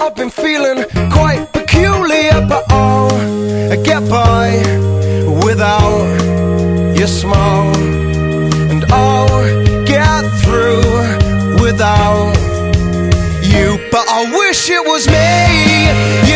I've been feeling quite peculiar, but I'll get by without your smile, and I'll get through without you. But I wish it was me